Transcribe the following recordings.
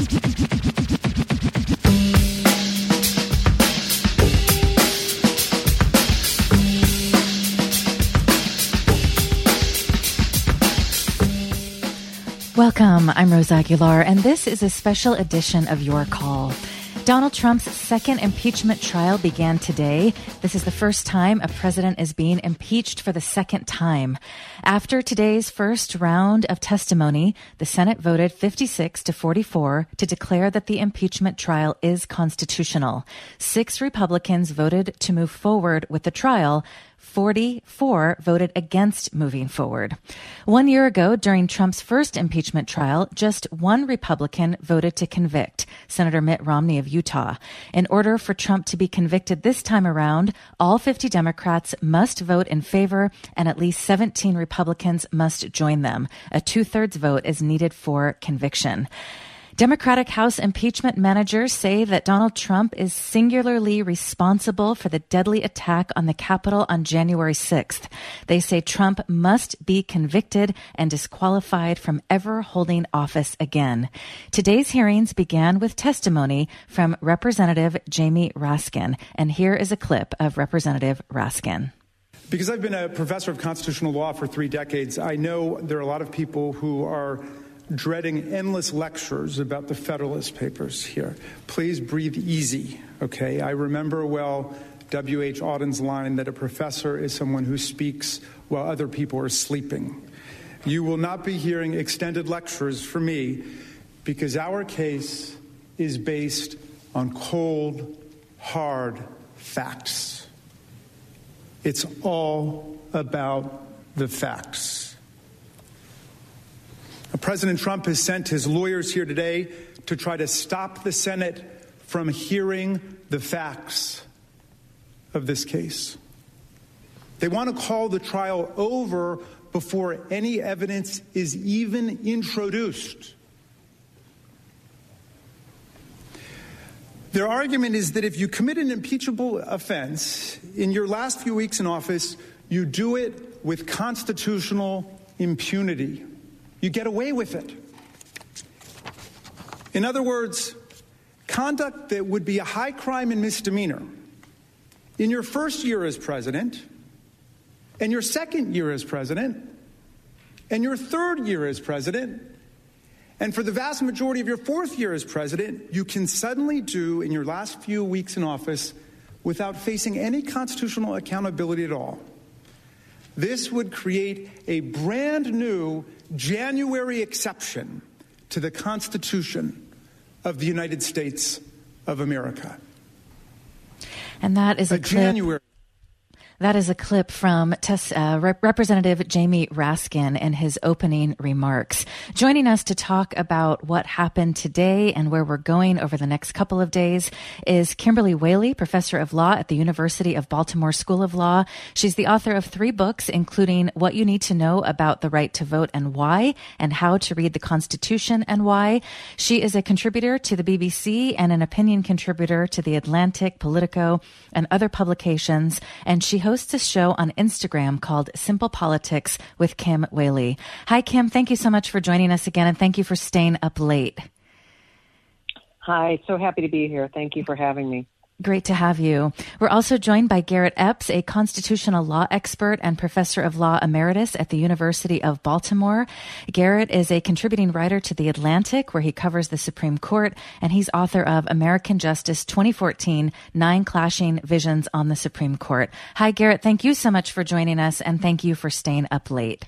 Welcome. I'm Rosa Aguilar, and this is a special edition of Your Call. Donald Trump's second impeachment trial began today. This is the first time a president is being impeached for the second time. After today's first round of testimony, the Senate voted 56-44 to declare that the impeachment trial is constitutional. 6 Republicans voted to move forward with the trial. 44 voted against moving forward. 1 year ago, during Trump's first impeachment trial, just 1 Republican voted to convict, Senator Mitt Romney of Utah. In order for Trump to be convicted this time around, all 50 Democrats must vote in favor, and at least 17 Republicans must join them. A 2/3 vote is needed for conviction. Democratic House impeachment managers say that Donald Trump is singularly responsible for the deadly attack on the Capitol on January 6th. They say Trump must be convicted and disqualified from ever holding office again. Today's hearings began with testimony from Representative Jamie Raskin, and here is a clip of Representative Raskin. Because I've been a professor of constitutional law for 3 decades, I know there are a lot of people who are dreading endless lectures about the Federalist Papers here. Please breathe easy, okay? I remember well W.H. Auden's line that a professor is someone who speaks while other people are sleeping. You will not be hearing extended lectures from me because our case is based on cold, hard facts. It's all about the facts. President Trump has sent his lawyers here today to try to stop the Senate from hearing the facts of this case. They want to call the trial over before any evidence is even introduced. Their argument is that if you commit an impeachable offense in your last few weeks in office, you do it with constitutional impunity. You get away with it. In other words, conduct that would be a high crime and misdemeanor in your first year as president, and your second year as president, and your third year as president, and for the vast majority of your fourth year as president, you can suddenly do in your last few weeks in office without facing any constitutional accountability at all. This would create a brand new January exception to the Constitution of the United States of America. And that is a clip. That is a clip from Representative Jamie Raskin in his opening remarks. Joining us to talk about what happened today and where we're going over the next couple of days is Kimberly Whaley, professor of law at the University of Baltimore School of Law. She's the author of 3 books, including What You Need to Know About the Right to Vote and Why, and How to Read the Constitution and Why. She is a contributor to the BBC and an opinion contributor to The Atlantic, Politico, and other publications, and she hosts a show on Instagram called Simple Politics with Kim Whaley. Hi, Kim. Thank you so much for joining us again, and thank you for staying up late. Hi. So happy to be here. Thank you for having me. Great to have you. We're also joined by Garrett Epps, a constitutional law expert and professor of law emeritus at the University of Baltimore. Garrett is a contributing writer to The Atlantic, where he covers the Supreme Court, and he's author of American Justice 2014, 9 Clashing Visions on the Supreme Court. Hi, Garrett. Thank you so much for joining us, and thank you for staying up late.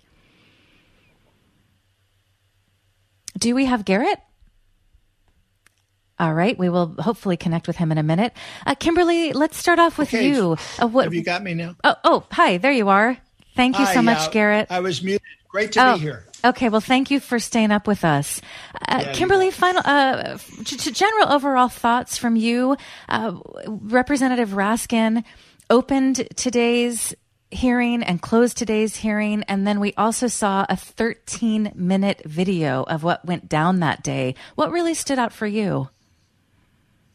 Do we have Garrett? All right. We will hopefully connect with him in a minute. Kimberly, let's start off with you. Have you got me now? Hi. There you are. Thank you so much, Garrett. I was muted. Great to be here. Okay. Well, thank you for staying up with us. Kimberly, final general overall thoughts from you. Representative Raskin opened today's hearing and closed today's hearing, and then we also saw a 13-minute video of what went down that day. What really stood out for you?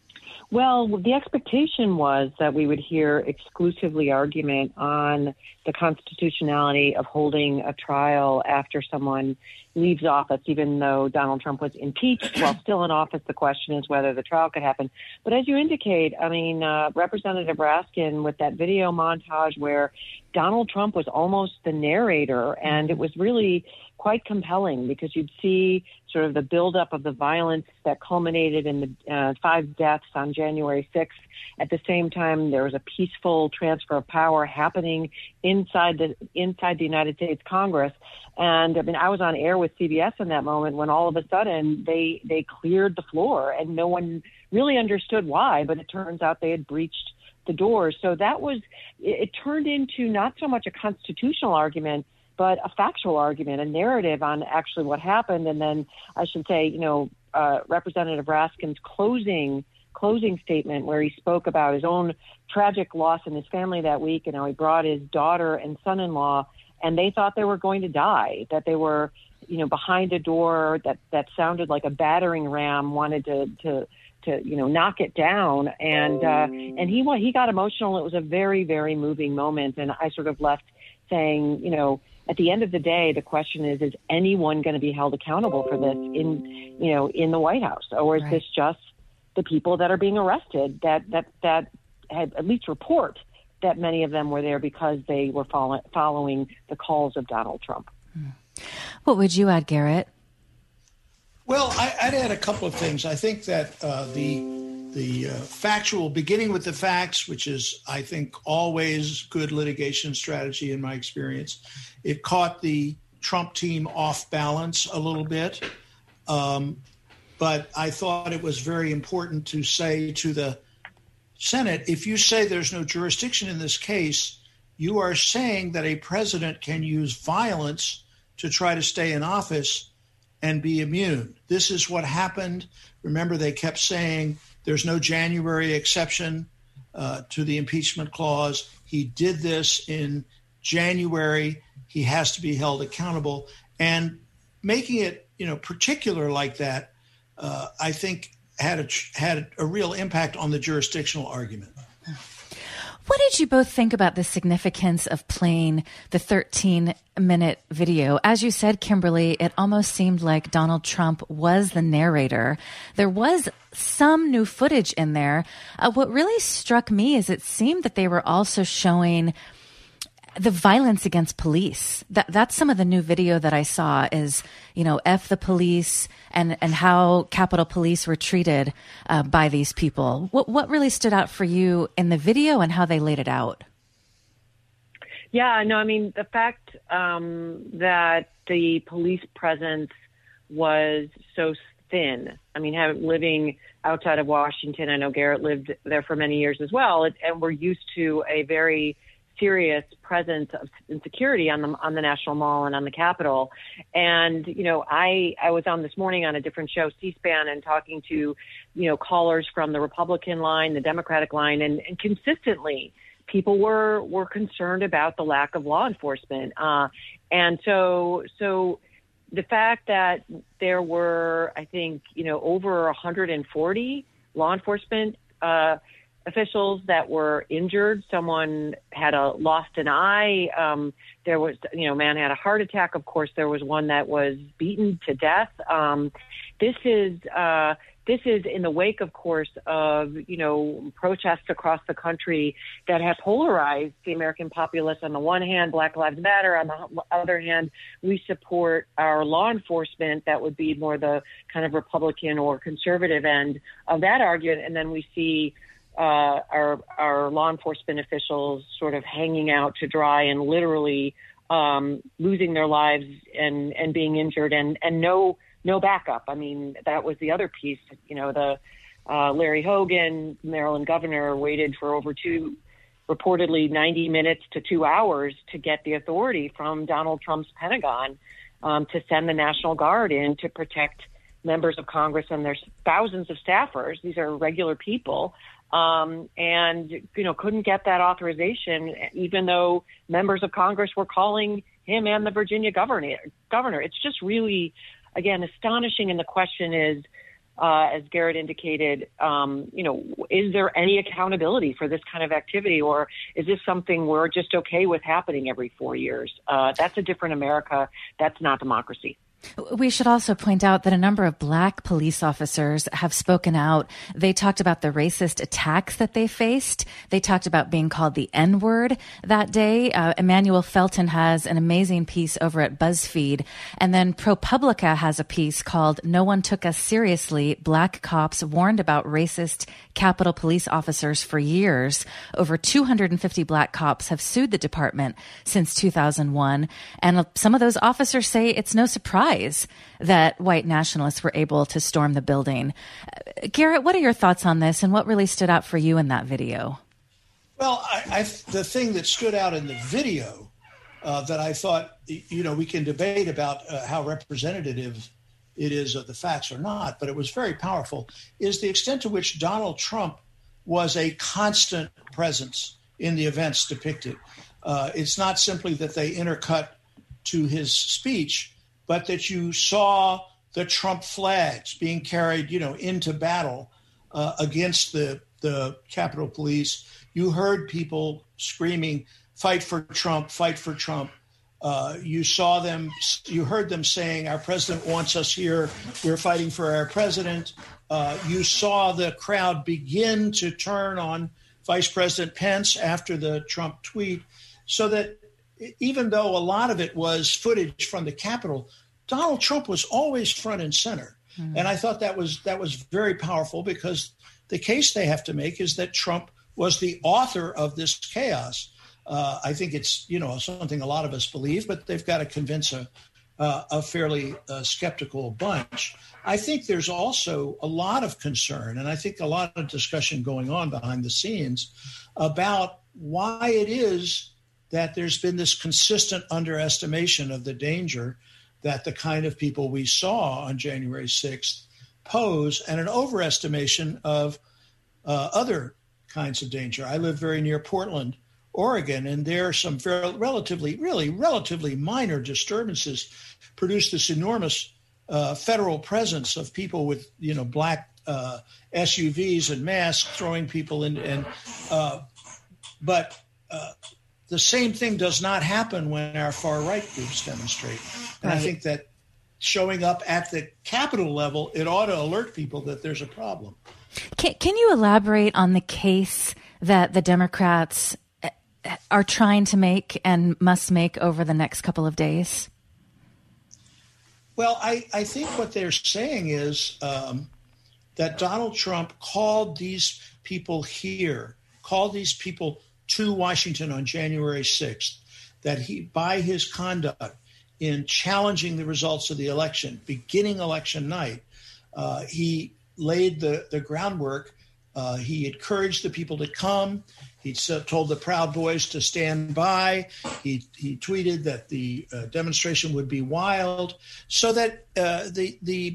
Well, the expectation was that we would hear exclusively argument on the constitutionality of holding a trial after someone leaves office, even though Donald Trump was impeached while still in office. The question is whether the trial could happen. But as you indicate, I mean, Representative Raskin with that video montage where Donald Trump was almost the narrator, and it was really quite compelling because you'd see sort of the buildup of the violence that culminated in the 5 deaths on January 6th. At the same time, there was a peaceful transfer of power happening inside the United States Congress. And I mean, I was on air with CBS in that moment when all of a sudden they cleared the floor and no one really understood why, but it turns out they had breached the doors. So it turned into not so much a constitutional argument, but a factual argument, a narrative on actually what happened. And then I should say, Representative Raskin's closing statement where he spoke about his own tragic loss in his family that week and how he brought his daughter and son-in-law, and they thought they were going to die, that they were, behind a door that sounded like a battering ram wanted to knock it down. And he got emotional. It was a very, very moving moment. And I sort of left saying, at the end of the day, the question is anyone going to be held accountable for this in the White House? Or is this just the people that are being arrested that had at least report that many of them were there because they were following the calls of Donald Trump? What would you add, Garrett? Well, I'd add a couple of things. I think that the factual, beginning with the facts, which is, I think, always good litigation strategy in my experience, it caught the Trump team off balance a little bit. But I thought it was very important to say to the Senate, if you say there's no jurisdiction in this case, you are saying that a president can use violence to try to stay in office and be immune. This is what happened. Remember, they kept saying there's no January exception to the impeachment clause. He did this in January. He has to be held accountable. And making it, particular like that, I think had a real impact on the jurisdictional argument. What did you both think about the significance of playing the 13-minute video? As you said, Kimberly, it almost seemed like Donald Trump was the narrator. There was some new footage in there. What really struck me is it seemed that they were also showing the violence against police. That's some of the new video that I saw is, F the police and how Capitol Police were treated by these people. What really stood out for you in the video and how they laid it out? Yeah, no, I mean, the fact that the police presence was so thin. I mean, living outside of Washington, I know Garrett lived there for many years as well, and we're used to a very serious presence of insecurity on the National Mall and on the Capitol. And, I was on this morning on a different show, C-SPAN, and talking to, callers from the Republican line, the Democratic line, and consistently people were concerned about the lack of law enforcement. And so the fact that there were, I think, over 140 law enforcement officials that were injured. Someone had lost an eye. There was, a man had a heart attack. Of course, there was one that was beaten to death. This is in the wake, of course, of, protests across the country that have polarized the American populace. On the one hand, Black Lives Matter. On the other hand, we support our law enforcement. That would be more the kind of Republican or conservative end of that argument. And then we see our law enforcement officials sort of hanging out to dry and literally losing their lives and being injured and no backup. I mean, that was the other piece. The Larry Hogan, Maryland governor, waited for reportedly 90 minutes to 2 hours to get the authority from Donald Trump's Pentagon to send the National Guard in to protect members of Congress and there's thousands of staffers. These are regular people. And couldn't get that authorization, even though members of Congress were calling him and the Virginia governor. It's just really, again, astonishing. And the question is, as Garrett indicated, is there any accountability for this kind of activity, or is this something we're just okay with happening every 4 years? That's a different America. That's not democracy. We should also point out that a number of Black police officers have spoken out. They talked about the racist attacks that they faced. They talked about being called the N-word that day. Emmanuel Felton has an amazing piece over at BuzzFeed. And then ProPublica has a piece called "No One Took Us Seriously. Black Cops Warned About Racist Capitol Police Officers for Years." Over 250 Black cops have sued the department since 2001. And some of those officers say it's no surprise that white nationalists were able to storm the building. Garrett, what are your thoughts on this, and what really stood out for you in that video? Well, the thing that stood out in the video that I thought, we can debate about how representative it is of the facts or not, but it was very powerful, is the extent to which Donald Trump was a constant presence in the events depicted. It's not simply that they intercut to his speech, but that you saw the Trump flags being carried, into battle against the Capitol Police. You heard people screaming, "Fight for Trump, fight for Trump." You heard them saying, "Our president wants us here. We're fighting for our president." You saw the crowd begin to turn on Vice President Pence after the Trump tweet, so that even though a lot of it was footage from the Capitol, Donald Trump was always front and center. Mm-hmm. And I thought that was very powerful, because the case they have to make is that Trump was the author of this chaos. I think it's, something a lot of us believe, but they've got to convince a fairly skeptical bunch. I think there's also a lot of concern, and I think a lot of discussion going on behind the scenes about why it is that there's been this consistent underestimation of the danger that the kind of people we saw on January 6th pose, and an overestimation of other kinds of danger. I live very near Portland, Oregon, and there are some relatively minor disturbances produced this enormous federal presence of people with, black SUVs and masks throwing people in. But the same thing does not happen when our far-right groups demonstrate. And I think that showing up at the Capitol level, it ought to alert people that there's a problem. Can you elaborate on the case that the Democrats are trying to make and must make over the next couple of days? Well, I think what they're saying is that Donald Trump called these people to Washington on January 6th, that he, by his conduct in challenging the results of the election, beginning election night, he laid the groundwork. He encouraged the people to come. He told the Proud Boys to stand by. He tweeted that the demonstration would be wild, so that the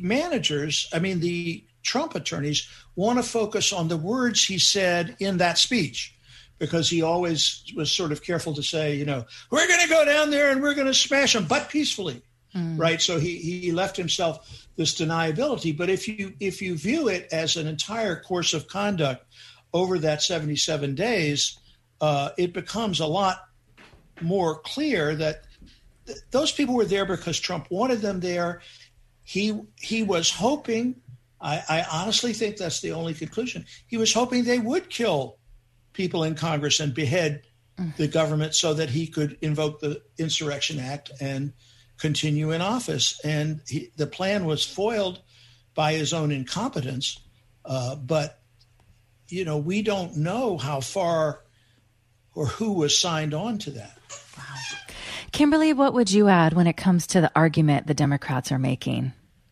Trump attorneys want to focus on the words he said in that speech, because he always was sort of careful to say, we're going to go down there and we're going to smash them, but peacefully, right? So he left himself this deniability. But if you view it as an entire course of conduct over that 77 days, it becomes a lot more clear that those people were there because Trump wanted them there. He was hoping, I honestly think that's the only conclusion, he was hoping they would kill people in Congress and behead the government so that he could invoke the Insurrection Act and continue in office. And the plan was foiled by his own incompetence. But, we don't know how far or who was signed on to that. Wow. Kimberly, what would you add when it comes to the argument the Democrats are making?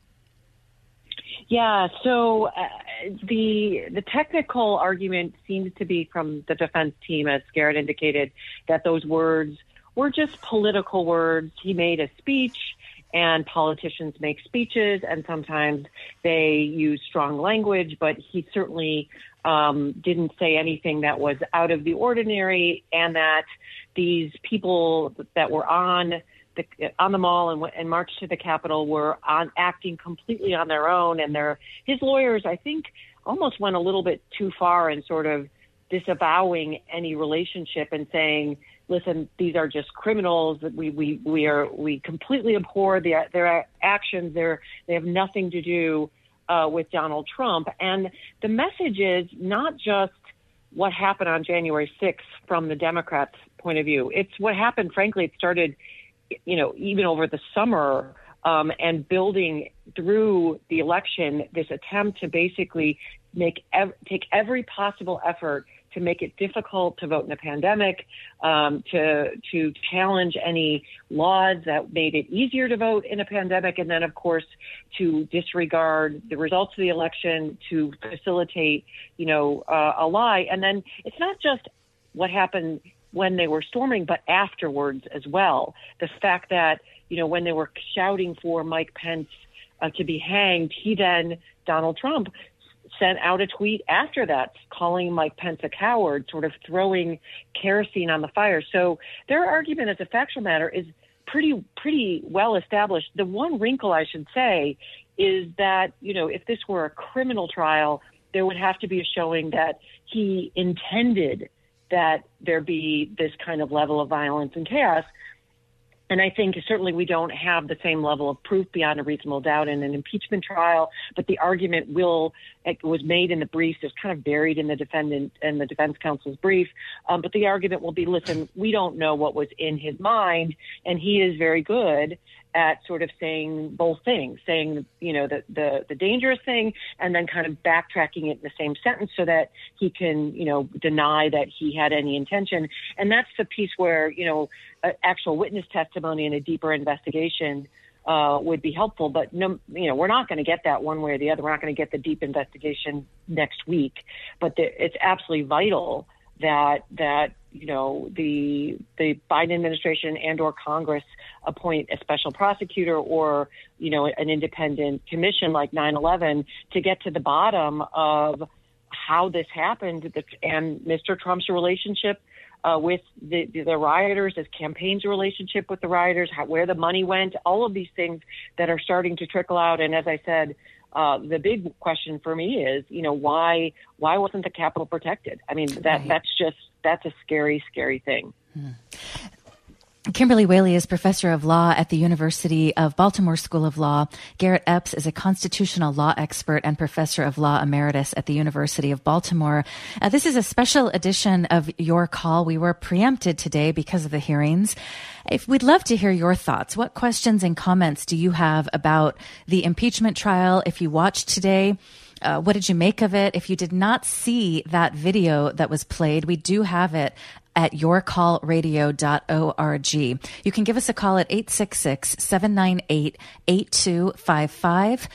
Yeah, so the technical argument seems to be from the defense team, as Garrett indicated, that those words were just political words. He made a speech, and politicians make speeches, and sometimes they use strong language, but he certainly didn't say anything that was out of the ordinary, and that these people that were on on the Mall and marched to the Capitol were acting completely on their own. And his lawyers, I think, almost went a little bit too far in sort of disavowing any relationship and saying, listen, these are just criminals. That we completely abhor their actions. They have nothing to do with Donald Trump. And the message is not just what happened on January 6th from the Democrats' point of view. It's what happened. Frankly, it started, even over the summer, and building through the election, this attempt to basically take every possible effort to make it difficult to vote in a pandemic, to challenge any laws that made it easier to vote in a pandemic, and then, of course, to disregard the results of the election, to facilitate, a lie. And then it's not just what happened when they were storming, but afterwards as well. The fact that, when they were shouting for Mike Pence to be hanged, Donald Trump, sent out a tweet after that calling Mike Pence a coward, sort of throwing kerosene on the fire. So their argument as a factual matter is pretty well established. The one wrinkle I should say is that, if this were a criminal trial, there would have to be a showing that he intended that there be this kind of level of violence and chaos. And I think certainly we don't have the same level of proof beyond a reasonable doubt in an impeachment trial, but the argument was made in the briefs, is kind of buried in the defendant and the defense counsel's brief. But the argument will be, listen, we don't know what was in his mind. And he is very good at sort of saying both things, saying, the dangerous thing and then kind of backtracking it in the same sentence so that he can, deny that he had any intention. And that's the piece where, actual witness testimony and a deeper investigation would be helpful. But we're not going to get that one way or the other. We're not going to get the deep investigation next week. But it's absolutely vital that the Biden administration and or Congress appoint a special prosecutor or, an independent commission like 9/11 to get to the bottom of how this happened and Mr. Trump's relationship with the rioters, his campaign's relationship with the rioters, where the money went, all of these things that are starting to trickle out. And as I said, the big question for me is, why wasn't the Capitol protected? I mean, that's a scary, scary thing. Kimberly Whaley is professor of law at the University of Baltimore School of Law. Garrett Epps is a constitutional law expert and professor of law emeritus at the University of Baltimore. This is a special edition of Your Call. We were preempted today because of the hearings. We'd love to hear your thoughts. What questions and comments do you have about the impeachment trial? If you watched today, what did you make of it? If you did not see that video that was played, we do have it at yourcallradio.org. You can give us a call at 866-798-8255,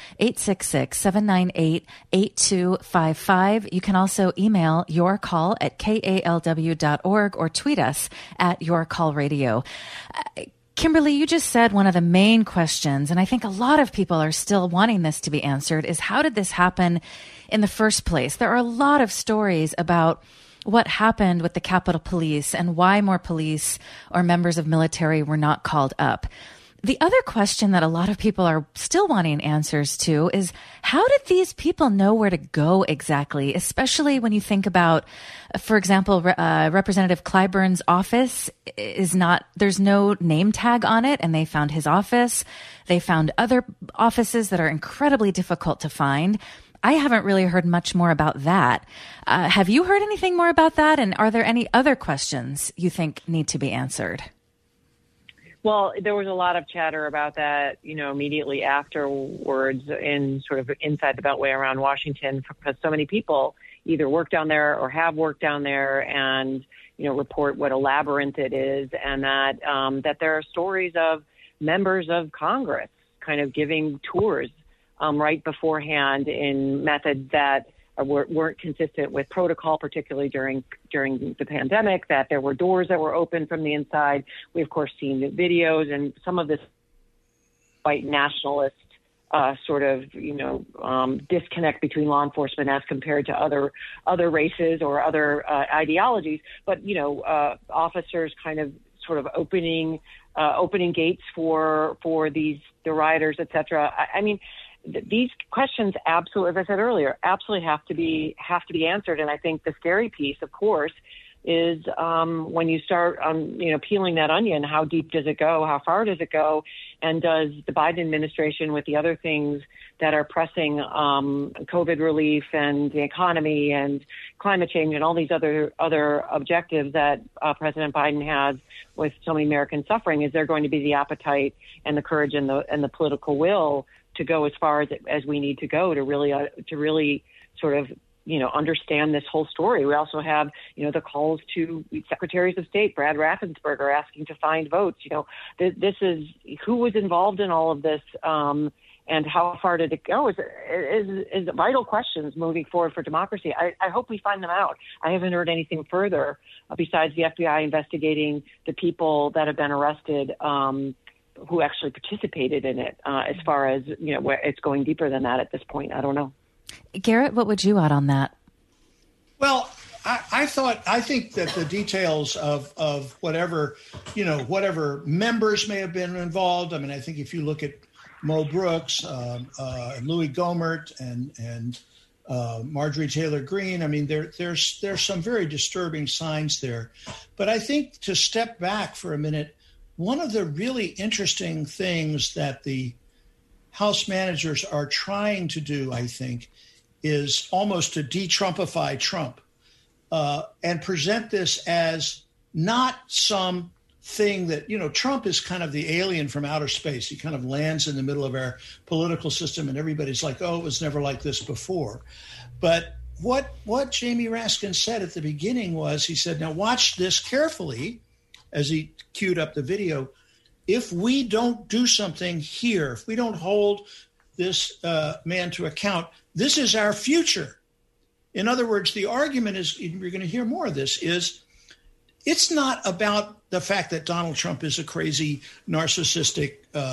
866-798-8255. You can also email yourcall at kalw.org or tweet us at yourcallradio. Kimberly, you just said one of the main questions, and I think a lot of people are still wanting this to be answered, is how did this happen in the first place? There are a lot of stories about what happened with the Capitol Police and why more police or members of military were not called up. The other question that a lot of people are still wanting answers to is, how did these people know where to go exactly, especially when you think about, for example, Representative Clyburn's office there's no name tag on it, and they found his office. They found other offices that are incredibly difficult to find. I haven't really heard much more about that. Have you heard anything more about that? And are there any other questions you think need to be answered? Well, there was a lot of chatter about that, immediately afterwards in sort of inside the Beltway around Washington, because so many people either work down there or have worked down there and, report what a labyrinth it is, and that there are stories of members of Congress kind of giving tours right beforehand in methods that weren't consistent with protocol, particularly during the pandemic, that there were doors that were open from the inside. We, of course, seen the videos and some of this white nationalist disconnect between law enforcement as compared to other races or other ideologies. But, officers kind of sort of opening opening gates for the rioters, et cetera. I mean, these questions absolutely, as I said earlier, absolutely have to be answered. And I think the scary piece, of course, is when you start, peeling that onion. How deep does it go? How far does it go? And does the Biden administration, with the other things that are pressing, COVID relief and the economy and climate change and all these other objectives that President Biden has with so many Americans suffering, is there going to be the appetite and the courage and the political will to go as far as we need to go to really sort of understand this whole story? We also have, the calls to secretaries of state, Brad Raffensperger, asking to find votes. This is who was involved in all of this, and how far did it go? Is vital questions moving forward for democracy. I hope we find them out. I haven't heard anything further besides the FBI investigating the people that have been arrested, who actually participated in it. As far as where it's going deeper than that at this point, I don't know. Garrett, what would you add on that? Well, I think that the details of whatever members may have been involved. I mean, I think if you look at Mo Brooks, Louis Gohmert, and Marjorie Taylor Greene, I mean, there's some very disturbing signs there. But I think, to step back for a minute, one of the really interesting things that the House managers are trying to do, I think, is almost to de-Trumpify Trump and present this as not some thing that, Trump is kind of the alien from outer space. He kind of lands in the middle of our political system and everybody's like, oh, it was never like this before. But what Jamie Raskin said at the beginning was, he said, now watch this carefully, as he queued up the video. If we don't do something here, if we don't hold this man to account, this is our future. In other words, the argument is, you're going to hear more of this, is it's not about the fact that Donald Trump is a crazy, narcissistic,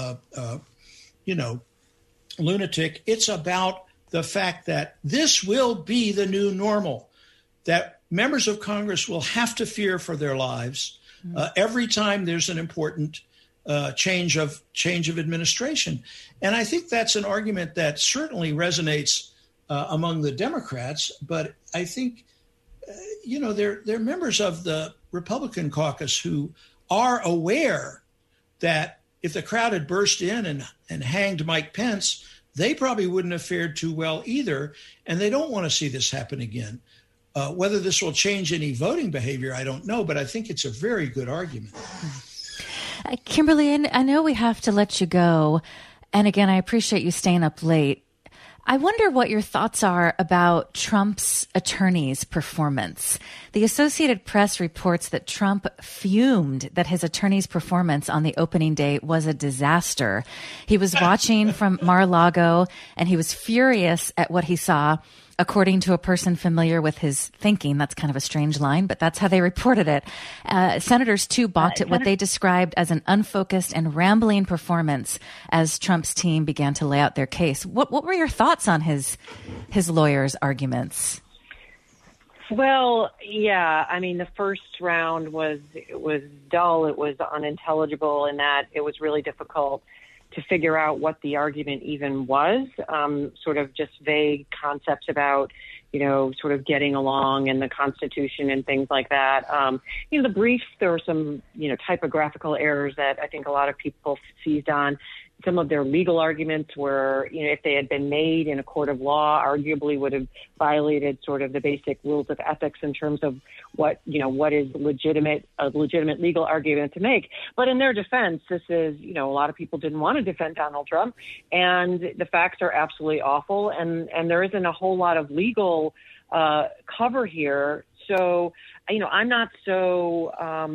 lunatic. It's about the fact that this will be the new normal, that members of Congress will have to fear for their lives every time there's an important change of administration. And I think that's an argument that certainly resonates among the Democrats, but I think, they're members of the Republican caucus who are aware that if the crowd had burst in and hanged Mike Pence, they probably wouldn't have fared too well either, and they don't want to see this happen again. Whether this will change any voting behavior, I don't know, but I think it's a very good argument. Kimberly, I know we have to let you go. And again, I appreciate you staying up late. I wonder what your thoughts are about Trump's attorney's performance. The Associated Press reports that Trump fumed that his attorney's performance on the opening day was a disaster. He was watching from Mar-a-Lago, and he was furious at what he saw. According to a person familiar with his thinking, that's kind of a strange line, but that's how they reported it. Senators, too, balked at what they described as an unfocused and rambling performance as Trump's team began to lay out their case. What were your thoughts on his lawyers' arguments? Well, yeah, I mean, the first round was dull. It was unintelligible in that it was really difficult to figure out what the argument even was, sort of just vague concepts about, sort of getting along and the Constitution and things like that. The briefs, there were some, typographical errors that I think a lot of people seized on. Some of their legal arguments were, if they had been made in a court of law, arguably would have violated sort of the basic rules of ethics in terms of what is a legitimate legal argument to make. But in their defense, this is, a lot of people didn't want to defend Donald Trump, and the facts are absolutely awful, and there isn't a whole lot of legal cover here. So, I'm not so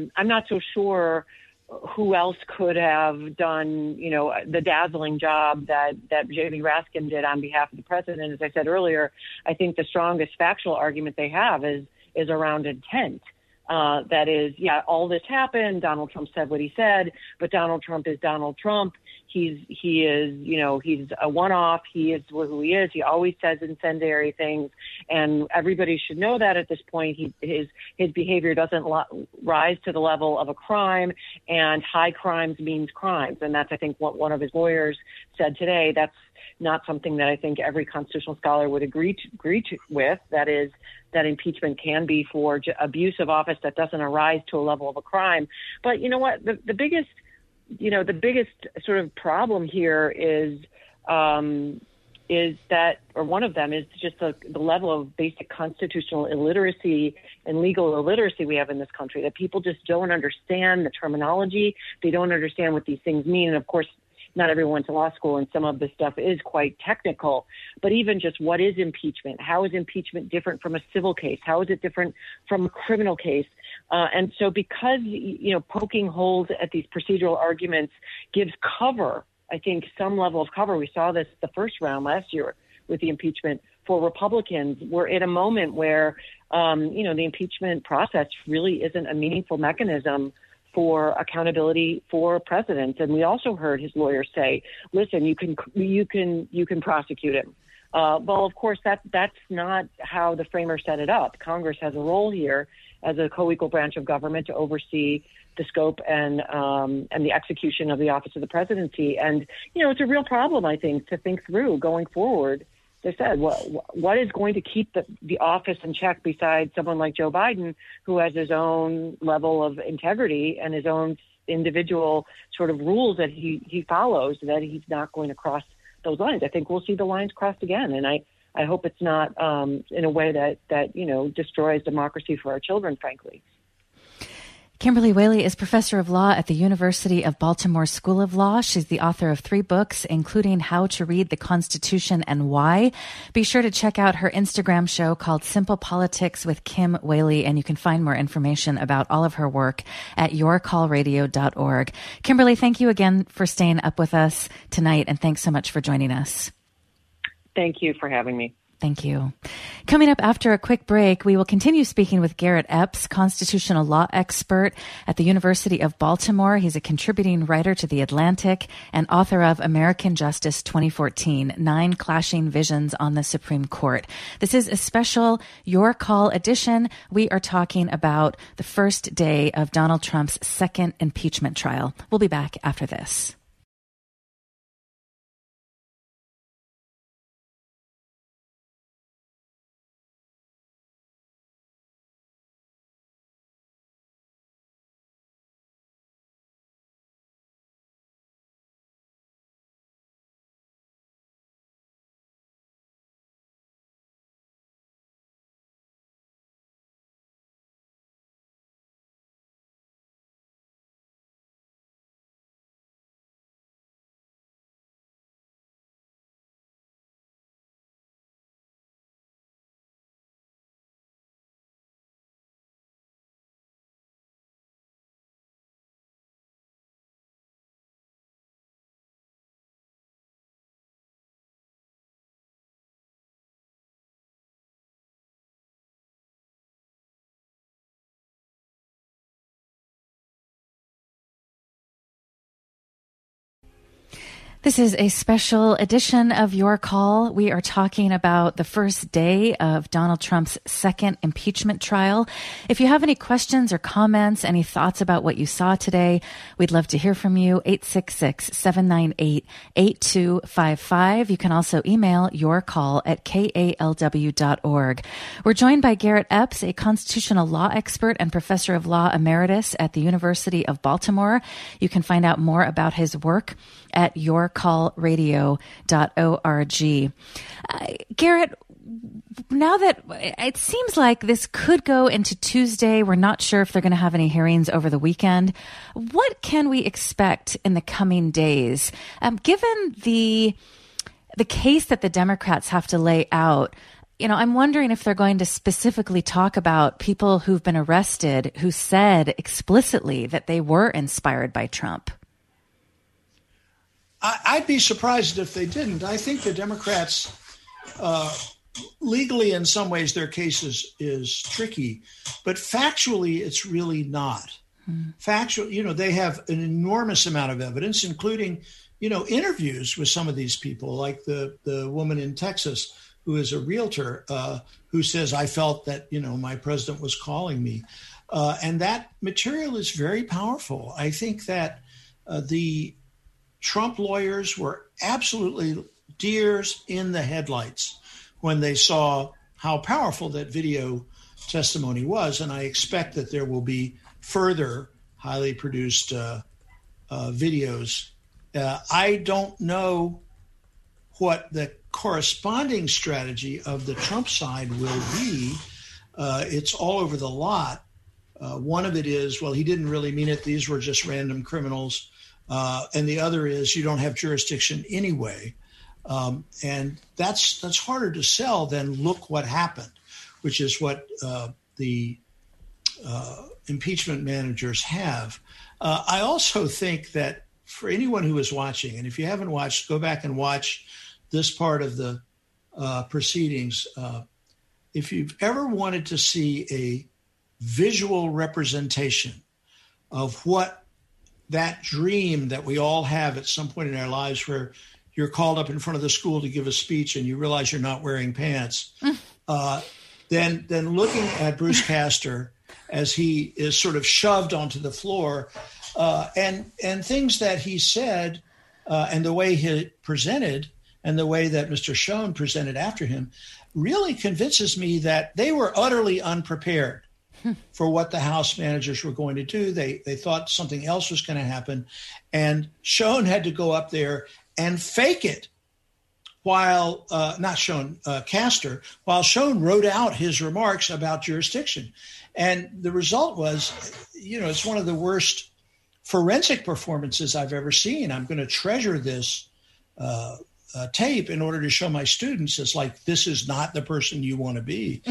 sure who else could have done, the dazzling job that Jamie Raskin did on behalf of the president. As I said earlier, I think the strongest factual argument they have is around intent. That is, all this happened. Donald Trump said what he said, but Donald Trump is Donald Trump. He is, he's a one-off. He is who he is. He always says incendiary things, and everybody should know that at this point. His behavior doesn't rise to the level of a crime, and high crimes means crimes, and that's, I think, what one of his lawyers said today. That's not something that I think every constitutional scholar would agree with. That is, that impeachment can be for abuse of office that doesn't arise to a level of a crime. But you know what? The biggest sort of problem here is that, or one of them is just the level of basic constitutional illiteracy and legal illiteracy we have in this country, that people just don't understand the terminology. They don't understand what these things mean. And of course, not everyone went to law school, and some of this stuff is quite technical. But even just what is impeachment? How is impeachment different from a civil case? How is it different from a criminal case? And so because, poking holes at these procedural arguments gives cover, I think some level of cover. We saw this the first round last year with the impeachment for Republicans. We're at a moment where, the impeachment process really isn't a meaningful mechanism for accountability for presidents. And we also heard his lawyers say, listen, you can prosecute him. Well, of course, that's not how the framers set it up. Congress has a role here as a co-equal branch of government to oversee the scope and the execution of the office of the presidency. And, it's a real problem, I think, to think through going forward. They said, what is going to keep the office in check besides someone like Joe Biden, who has his own level of integrity and his own individual sort of rules that he follows, that he's not going to cross those lines. I think we'll see the lines crossed again. And I hope it's not in a way that destroys democracy for our children, frankly. Kimberly Whaley is professor of law at the University of Baltimore School of Law. She's the author of 3 books, including How to Read the Constitution and Why. Be sure to check out her Instagram show called Simple Politics with Kim Whaley, and you can find more information about all of her work at yourcallradio.org. Kimberly, thank you again for staying up with us tonight, and thanks so much for joining us. Thank you for having me. Thank you. Coming up after a quick break, we will continue speaking with Garrett Epps, constitutional law expert at the University of Baltimore. He's a contributing writer to The Atlantic and author of American Justice 2014, 9 Clashing Visions on the Supreme Court. This is a special Your Call edition. We are talking about the first day of Donald Trump's second impeachment trial. We'll be back after this. This is a special edition of Your Call. We are talking about the first day of Donald Trump's second impeachment trial. If you have any questions or comments, any thoughts about what you saw today, we'd love to hear from you. 866-798-8255. You can also email yourcall@kalw.org. We're joined by Garrett Epps, a constitutional law expert and professor of law emeritus at the University of Baltimore. You can find out more about his work at yourcallradio.org. Garrett, now that it seems like this could go into Tuesday, we're not sure if they're going to have any hearings over the weekend. What can we expect in the coming days? Given the case that the Democrats have to lay out, I'm wondering if they're going to specifically talk about people who've been arrested who said explicitly that they were inspired by Trump. I'd be surprised if they didn't. I think the Democrats, legally, in some ways, their case is tricky, but factually, it's really not. Factual, they have an enormous amount of evidence, including interviews with some of these people, like the woman in Texas who is a realtor who says, I felt that, my president was calling me. And that material is very powerful. I think that the Trump lawyers were absolutely deers in the headlights when they saw how powerful that video testimony was. And I expect that there will be further highly produced videos. I don't know what the corresponding strategy of the Trump side will be. It's all over the lot. One of it is, well, he didn't really mean it. These were just random criminals. And the other is you don't have jurisdiction anyway. And that's harder to sell than look what happened, which is what the impeachment managers have. I also think that for anyone who is watching, and if you haven't watched, go back and watch this part of the proceedings. If you've ever wanted to see a visual representation of what that dream that we all have at some point in our lives where you're called up in front of the school to give a speech and you realize you're not wearing pants, then looking at Bruce Castor as he is sort of shoved onto the floor and things that he said and the way he presented and the way that Mr. Schoen presented after him really convinces me that they were utterly unprepared for what the House managers were going to do. They thought something else was going to happen. And Schoen had to go up there and fake it while, Castor, while Schoen wrote out his remarks about jurisdiction. And the result was, it's one of the worst forensic performances I've ever seen. I'm going to treasure this tape in order to show my students it's like, this is not the person you want to be.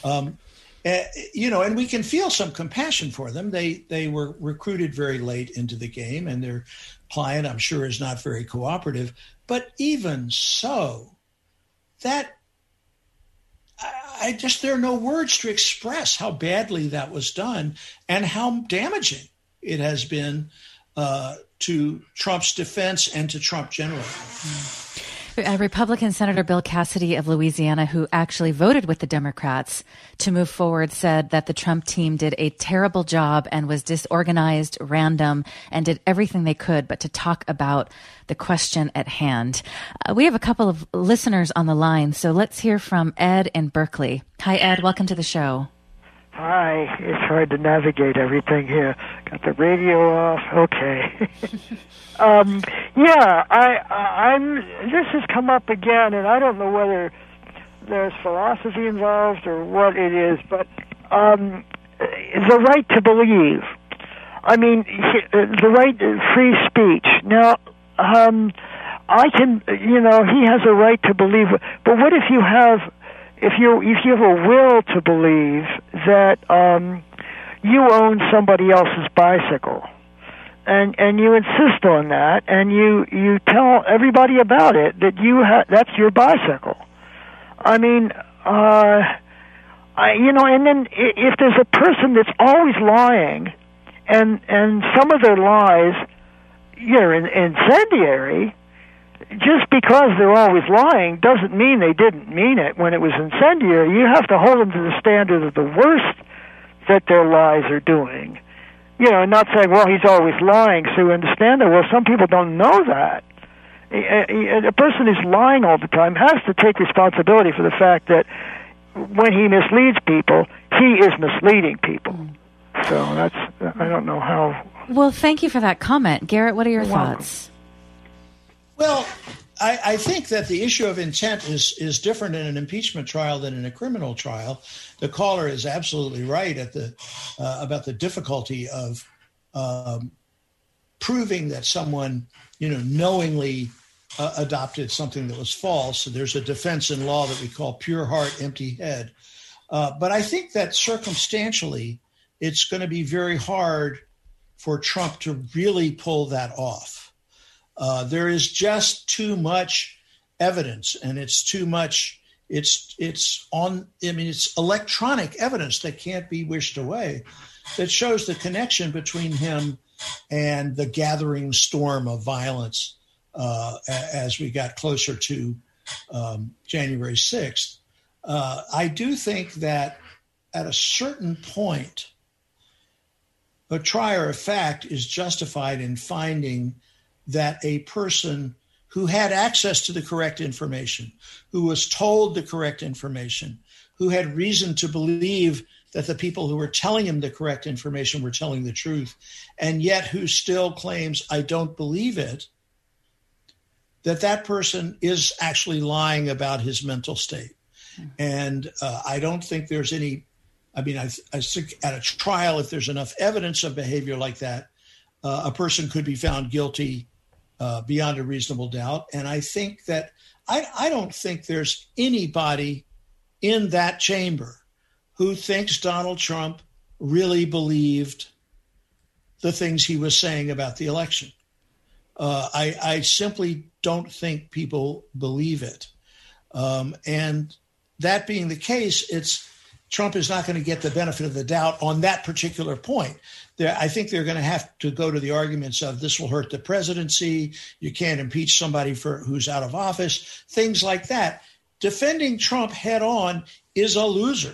And we can feel some compassion for them. They were recruited very late into the game, and their client, I'm sure, is not very cooperative. But even so, that there are no words to express how badly that was done and how damaging it has been to Trump's defense and to Trump generally. Republican Senator Bill Cassidy of Louisiana, who actually voted with the Democrats to move forward, said that the Trump team did a terrible job and was disorganized, random, and did everything they could but to talk about the question at hand. We have a couple of listeners on the line, so let's hear from Ed in Berkeley. Hi, Ed. Welcome to the show. Hi. It's hard to navigate everything here. Got the radio off. Okay. I'm. This has come up again, and I don't know whether there's philosophy involved or what it is, but the right to believe. I mean, the right to free speech. Now, I can. He has a right to believe, but what if you have? If you have a will to believe that you own somebody else's bicycle, and you insist on that, and you tell everybody about it that that's your bicycle. I mean, and then if there's a person that's always lying, and some of their lies, incendiary. Just because they're always lying doesn't mean they didn't mean it when it was incendiary. You have to hold them to the standard of the worst that their lies are doing. Not saying, well, he's always lying, so you understand that. Well, some people don't know that. A person who's lying all the time has to take responsibility for the fact that when he misleads people, he is misleading people. So I don't know how. Well, thank you for that comment. Garrett, what are your thoughts? Well, I think that the issue of intent is different in an impeachment trial than in a criminal trial. The caller is absolutely right about the difficulty of proving that someone, knowingly adopted something that was false. So there's a defense in law that we call pure heart, empty head. But I think that circumstantially, it's going to be very hard for Trump to really pull that off. There is just too much evidence, and it's too much. It's electronic evidence that can't be wished away that shows the connection between him and the gathering storm of violence as we got closer to January 6th. I do think that at a certain point, a trier of fact is justified in finding that a person who had access to the correct information, who was told the correct information, who had reason to believe that the people who were telling him the correct information were telling the truth, and yet who still claims, I don't believe it, that person is actually lying about his mental state. And I don't think there's any, I think at a trial, if there's enough evidence of behavior like that, a person could be found guilty beyond a reasonable doubt. And I think that I don't think there's anybody in that chamber who thinks Donald Trump really believed the things he was saying about the election. I simply don't think people believe it. And that being the case, Trump is not going to get the benefit of the doubt on that particular point. I think they're going to have to go to the arguments of this will hurt the presidency. You can't impeach somebody who's out of office, things like that. Defending Trump head on is a loser.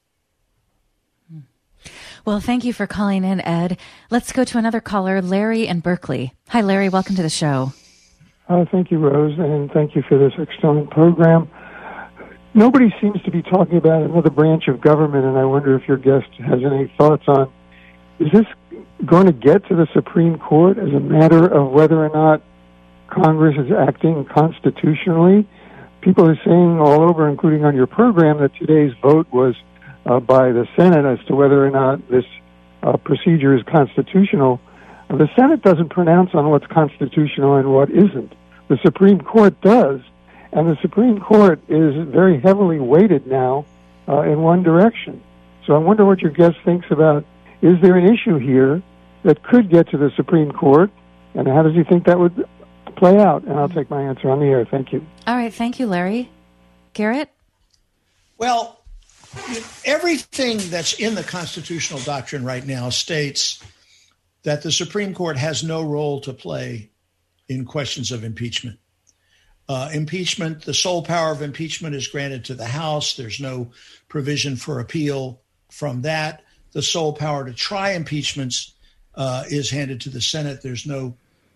Well, thank you for calling in, Ed. Let's go to another caller, Larry in Berkeley. Hi, Larry. Welcome to the show. Thank you, Rose, and thank you for this excellent program. Nobody seems to be talking about another branch of government, and I wonder if your guest has any thoughts on, is this going to get to the Supreme Court as a matter of whether or not Congress is acting constitutionally? People are saying all over, including on your program, that today's vote was by the Senate as to whether or not this procedure is constitutional. The Senate doesn't pronounce on what's constitutional and what isn't. The Supreme Court does, and the Supreme Court is very heavily weighted now in one direction. So I wonder what your guest thinks about, is there an issue here that could get to the Supreme Court, and how does he think that would play out? And I'll take my answer on the air. Thank you. All right. Thank you, Larry. Garrett? Well, everything that's in the constitutional doctrine right now states that the Supreme Court has no role to play in questions of impeachment. Impeachment, the sole power of impeachment is granted to the House. There's no provision for appeal from that. The sole power to try impeachments is handed to the Senate. There's no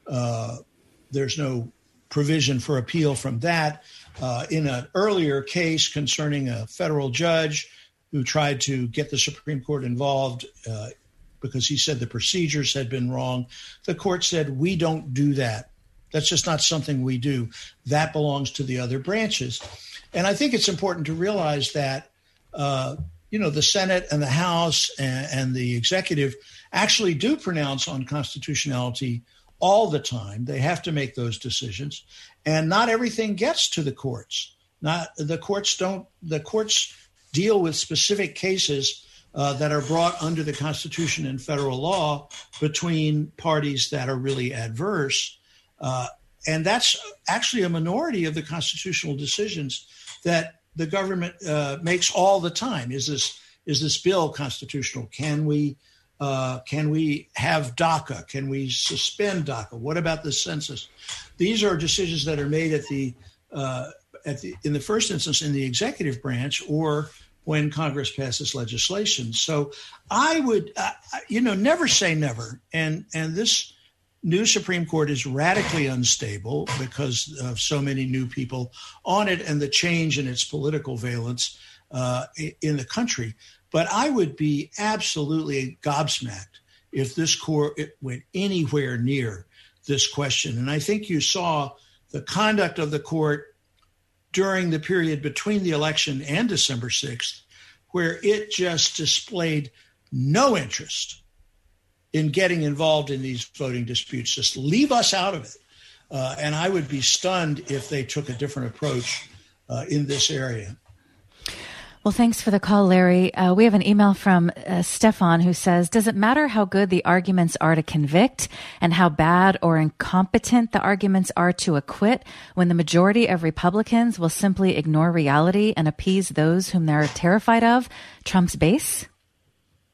provision for appeal from that. In an earlier case concerning a federal judge who tried to get the Supreme Court involved because he said the procedures had been wrong, the court said, we don't do that. That's just not something we do. That belongs to the other branches. And I think it's important to realize that, the Senate and the House and the executive actually do pronounce on constitutionality all the time. They have to make those decisions. And not everything gets to the courts. The courts deal with specific cases that are brought under the Constitution and federal law between parties that are really adverse. And that's actually a minority of the constitutional decisions that the government makes all the time. Is this bill constitutional? Can we have DACA? Can we suspend DACA? What about the census? These are decisions that are made in the first instance in the executive branch or when Congress passes legislation. So I would, never say never. And this new Supreme Court is radically unstable because of so many new people on it and the change in its political valence in the country. But I would be absolutely gobsmacked if this court went anywhere near this question. And I think you saw the conduct of the court during the period between the election and December 6th, where it just displayed no interest in getting involved in these voting disputes. Just leave us out of it. And I would be stunned if they took a different approach in this area. Well, thanks for the call, Larry. We have an email from Stefan who says, does it matter how good the arguments are to convict and how bad or incompetent the arguments are to acquit when the majority of Republicans will simply ignore reality and appease those whom they're terrified of, Trump's base?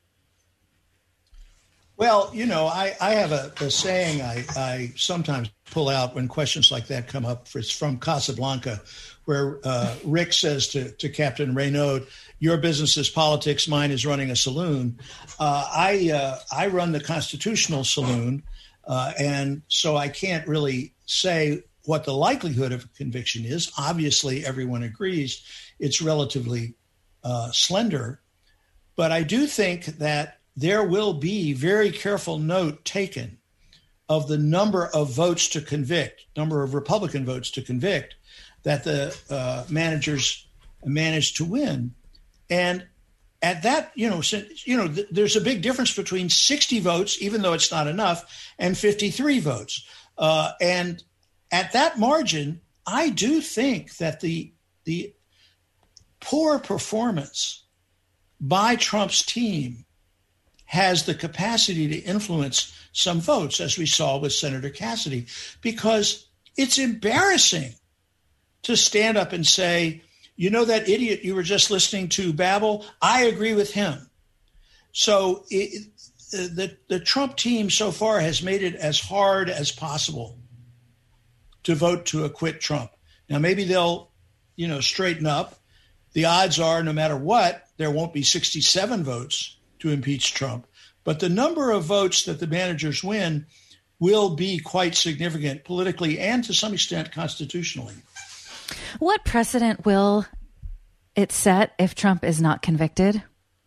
Well, I have a saying I sometimes pull out when questions like that come up. It's from Casablanca, where Rick says to Captain Reynaud, "Your business is politics, mine is running a saloon." I run the Constitutional Saloon, and so I can't really say what the likelihood of conviction is. Obviously, everyone agrees it's relatively slender, but I do think that there will be very careful note taken of the number of votes to convict, number of Republican votes to convict, that the managers managed to win. And at that, there's a big difference between 60 votes, even though it's not enough, and 53 votes. And at that margin, I do think that the poor performance by Trump's team has the capacity to influence some votes, as we saw with Senator Cassidy, because it's embarrassing to stand up and say, you know, that idiot you were just listening to babble, I agree with him. So the Trump team so far has made it as hard as possible to vote to acquit Trump. Now, maybe they'll, straighten up. The odds are, no matter what, there won't be 67 votes to impeach Trump. But the number of votes that the managers win will be quite significant politically and to some extent constitutionally. What precedent will it set if Trump is not convicted?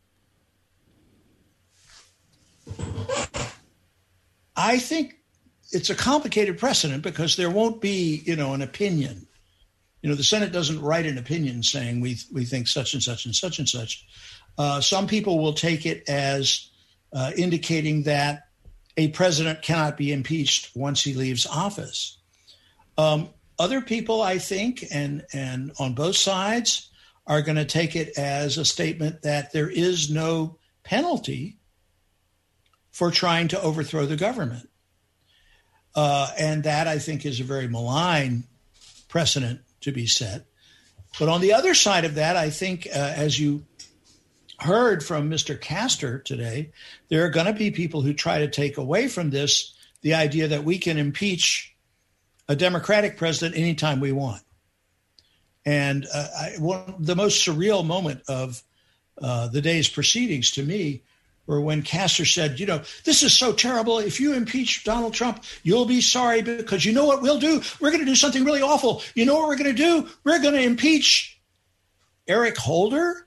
I think it's a complicated precedent because there won't be, an opinion. The Senate doesn't write an opinion saying we think such and such and such and such. Some people will take it as indicating that a president cannot be impeached once he leaves office. Other people, I think, and on both sides, are going to take it as a statement that there is no penalty for trying to overthrow the government. And that, I think, is a very malign precedent to be set. But on the other side of that, I think, as you heard from Mr. Castor today, there are going to be people who try to take away from this the idea that we can impeach a Democratic president anytime we want. And the most surreal moment of the day's proceedings to me were when Castor said, this is so terrible. If you impeach Donald Trump, you'll be sorry because you know what we'll do? We're going to do something really awful. You know what we're going to do? We're going to impeach Eric Holder.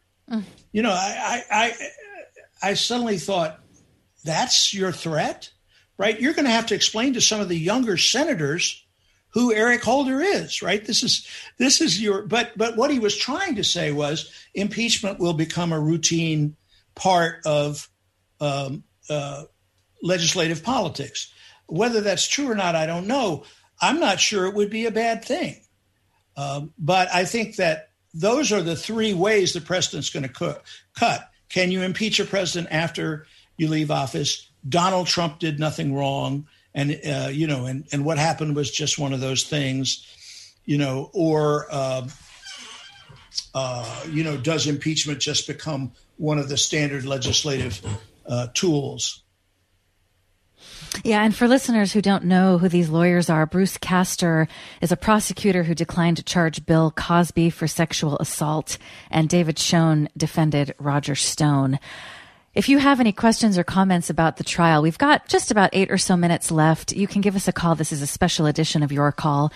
I suddenly thought, that's your threat, right? You're going to have to explain to some of the younger senators who Eric Holder is, right? This is your, but what he was trying to say was impeachment will become a routine part of legislative politics. Whether that's true or not, I don't know. I'm not sure it would be a bad thing. But I think that those are the three ways the president's going to cut. Can you impeach a president after you leave office? Donald Trump did nothing wrong. And, and what happened was just one of those things, or, does impeachment just become one of the standard legislative tools? Yeah, and for listeners who don't know who these lawyers are, Bruce Castor is a prosecutor who declined to charge Bill Cosby for sexual assault, and David Schoen defended Roger Stone. If you have any questions or comments about the trial, we've got just about 8 or so minutes left. You can give us a call. This is a special edition of Your Call,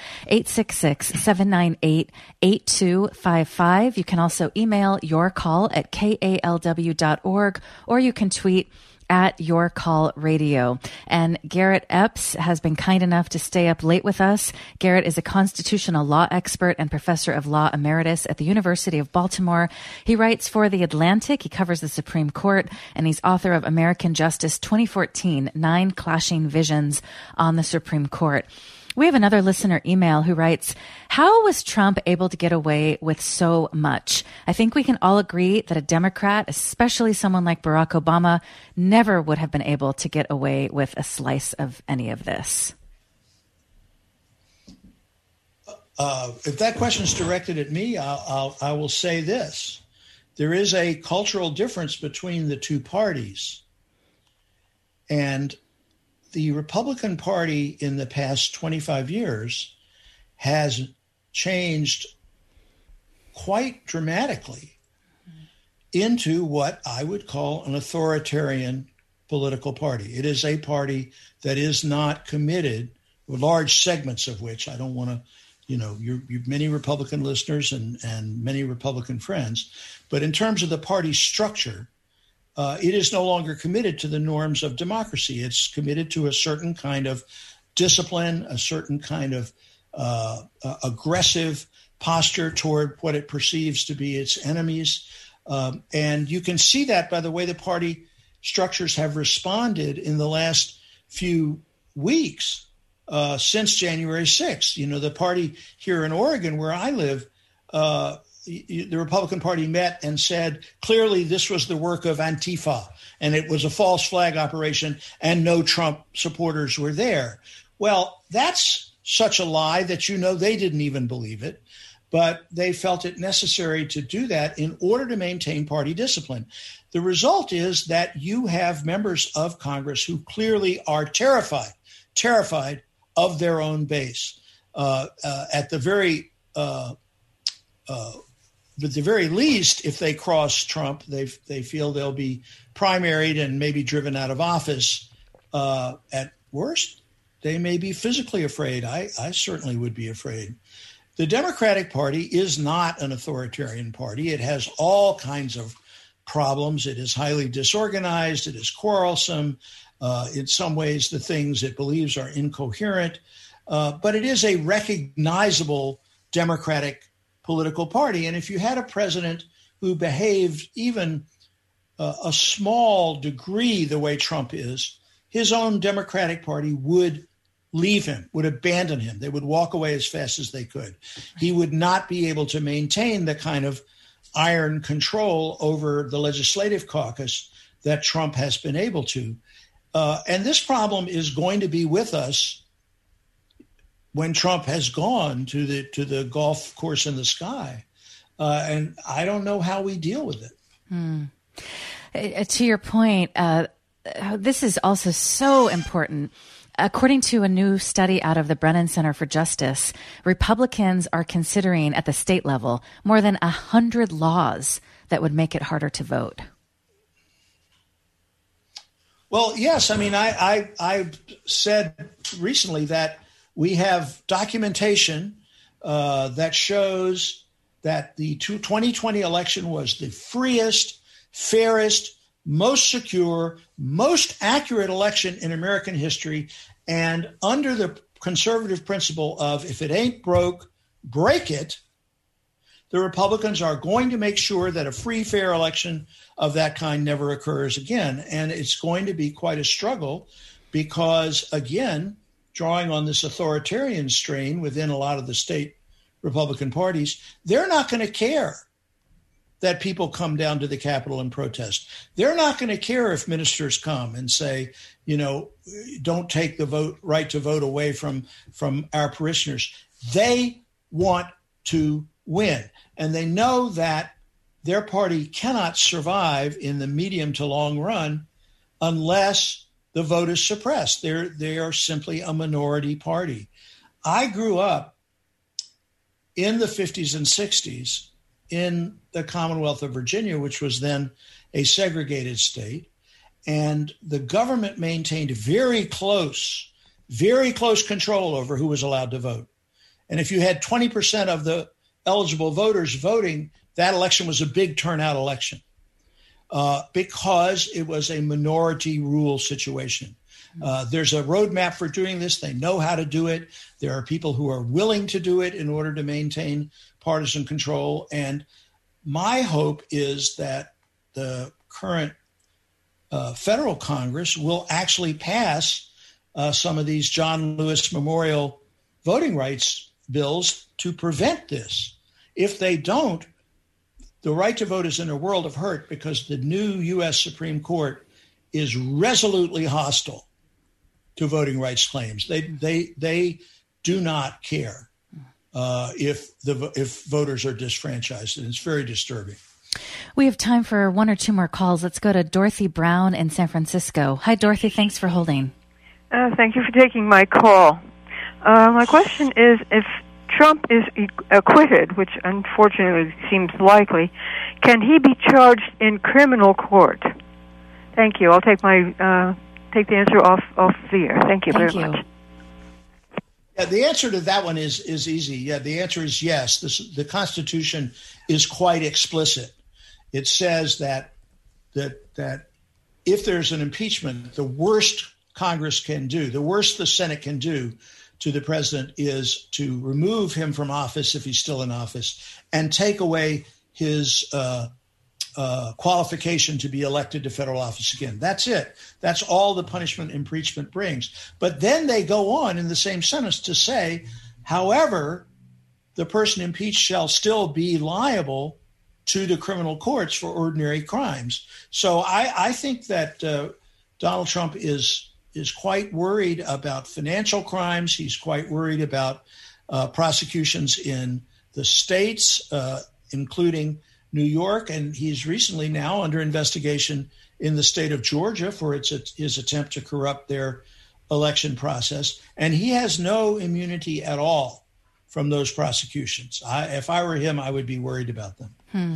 866-798-8255. You can also email yourcall@kalw.org, or you can tweet at Your Call Radio. And Garrett Epps has been kind enough to stay up late with us. Garrett is a constitutional law expert and professor of law emeritus at the University of Baltimore. He writes for The Atlantic. He covers the Supreme Court, and he's author of American Justice 2014, 9 Clashing Visions on the Supreme Court. We have another listener email who writes, how was Trump able to get away with so much? I think we can all agree that a Democrat, especially someone like Barack Obama, never would have been able to get away with a slice of any of this. If that question is directed at me, I will say this. There is a cultural difference between the two parties. And the Republican Party in the past 25 years has changed quite dramatically into what I would call an authoritarian political party. It is a party that is not committed, large segments of which I don't want to, you've many Republican listeners and many Republican friends, but in terms of the party structure, it is no longer committed to the norms of democracy. It's committed to a certain kind of discipline, a certain kind of aggressive posture toward what it perceives to be its enemies. And you can see that by the way the party structures have responded in the last few weeks since January 6th. The party here in Oregon, where I live, the Republican Party met and said, clearly this was the work of Antifa, and it was a false flag operation, and no Trump supporters were there. Well, that's such a lie that they didn't even believe it, but they felt it necessary to do that in order to maintain party discipline. The result is that you have members of Congress who clearly are terrified of their own base. At the very least, if they cross Trump, they feel they'll be primaried and maybe driven out of office. At worst, they may be physically afraid. I certainly would be afraid. The Democratic Party is not an authoritarian party. It has all kinds of problems. It is highly disorganized. It is quarrelsome. In some ways, the things it believes are incoherent. But it is a recognizable Democratic political party. And if you had a president who behaved even a small degree the way Trump is, his own Democratic Party would leave him, would abandon him. They would walk away as fast as they could. He would not be able to maintain the kind of iron control over the legislative caucus that Trump has been able to. And this problem is going to be with us when Trump has gone to the golf course in the sky. And I don't know how we deal with it. To your point, this is also so important. According to a new study out of the Brennan Center for Justice, Republicans are considering at the state level more than 100 laws that would make it harder to vote. Well, yes. I mean, I said recently that we have documentation that shows that the 2020 election was the freest, fairest, most secure, most accurate election in American history. And under the conservative principle of if it ain't broke, break it, the Republicans are going to make sure that a free, fair election of that kind never occurs again. And it's going to be quite a struggle because, again, drawing on this authoritarian strain within a lot of the state Republican parties, they're not going to care that people come down to the Capitol and protest. They're not going to care if ministers come and say, don't take the right to vote away from our parishioners. They want to win. And they know that their party cannot survive in the medium to long run unless the vote is suppressed. They are simply a minority party. I grew up in the 50s and 60s in the Commonwealth of Virginia, which was then a segregated state. And the government maintained very close control over who was allowed to vote. And if you had 20% of the eligible voters voting, that election was a big turnout election because it was a minority rule situation. There's a roadmap for doing this. They know how to do it. There are people who are willing to do it in order to maintain partisan control. And my hope is that the current federal Congress will actually pass some of these John Lewis Memorial voting rights bills to prevent this. If they don't, the right to vote is in a world of hurt because the new U.S. Supreme Court is resolutely hostile to voting rights claims. They do not care if voters are disfranchised, and it's very disturbing. We have time for one or two more calls. Let's go to Dorothy Brown in San Francisco. Hi, Dorothy. Thanks for holding. Thank you for taking my call. My question is, if Trump is acquitted, which unfortunately seems likely, can he be charged in criminal court? Thank you. I'll take the answer off the air. Thank you very much. Yeah, the answer to that one is easy. Yeah, the answer is yes. The Constitution is quite explicit. It says that if there's an impeachment, the worst Congress can do, the worst the Senate can do to the president is to remove him from office if he's still in office and take away his qualification to be elected to federal office again. That's it. That's all the punishment impeachment brings. But then they go on in the same sentence to say, however, the person impeached shall still be liable to the criminal courts for ordinary crimes. So I think that Donald Trump is quite worried about financial crimes. He's quite worried about prosecutions in the states, including New York, and he's recently now under investigation in the state of Georgia for his attempt to corrupt their election process. And he has no immunity at all from those prosecutions. If I were him, I would be worried about them.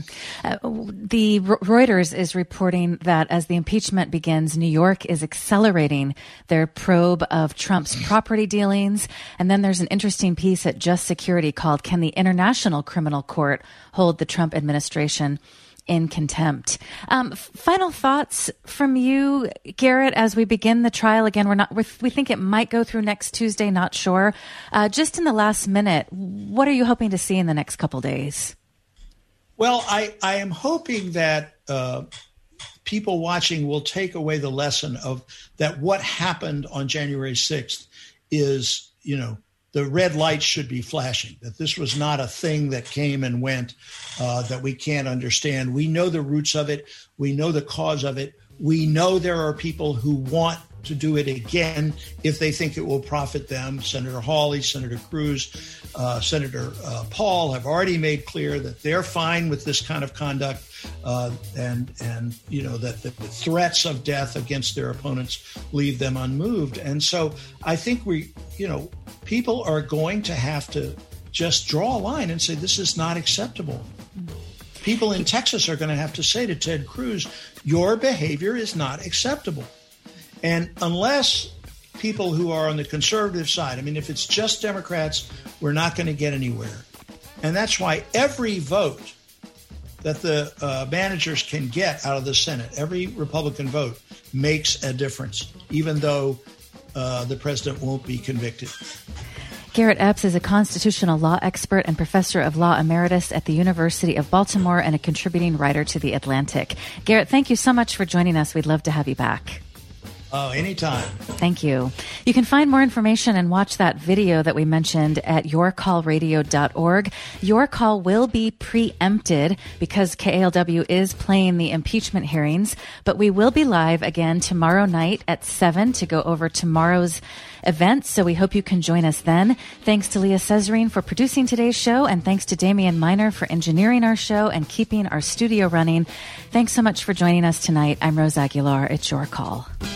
The Reuters is reporting that as the impeachment begins, New York is accelerating their probe of Trump's property dealings. And then there's an interesting piece at Just Security called "Can the International Criminal Court Hold the Trump Administration in Contempt?" Final thoughts from you, Garrett, as we begin the trial again. We think it might go through next Tuesday, not sure. Just in the last minute, what are you hoping to see in the next couple days? Well, I am hoping that people watching will take away the lesson of that what happened on January 6th is, the red light should be flashing, that this was not a thing that came and went, that we can't understand. We know the roots of it. We know the cause of it. We know there are people who want to do it again if they think it will profit them. Senator Hawley, Senator Cruz, Senator Paul have already made clear that they're fine with this kind of conduct, and that the threats of death against their opponents leave them unmoved. And so I think people are going to have to just draw a line and say this is not acceptable. People in Texas are going to have to say to Ted Cruz, your behavior is not acceptable. And unless people who are on the conservative side, if it's just Democrats, we're not going to get anywhere. And that's why every vote that the managers can get out of the Senate, every Republican vote makes a difference, even though the president won't be convicted. Garrett Epps is a constitutional law expert and professor of law emeritus at the University of Baltimore and a contributing writer to The Atlantic. Garrett, thank you so much for joining us. We'd love to have you back. Oh, anytime. Thank you. You can find more information and watch that video that we mentioned at yourcallradio.org. Your call will be preempted because KALW is playing the impeachment hearings, but we will be live again tomorrow night at 7 to go over tomorrow's events, so we hope you can join us then. Thanks to Leah Cesarine for producing today's show, and thanks to Damian Miner for engineering our show and keeping our studio running. Thanks so much for joining us tonight. I'm Rose Aguilar. It's Your Call.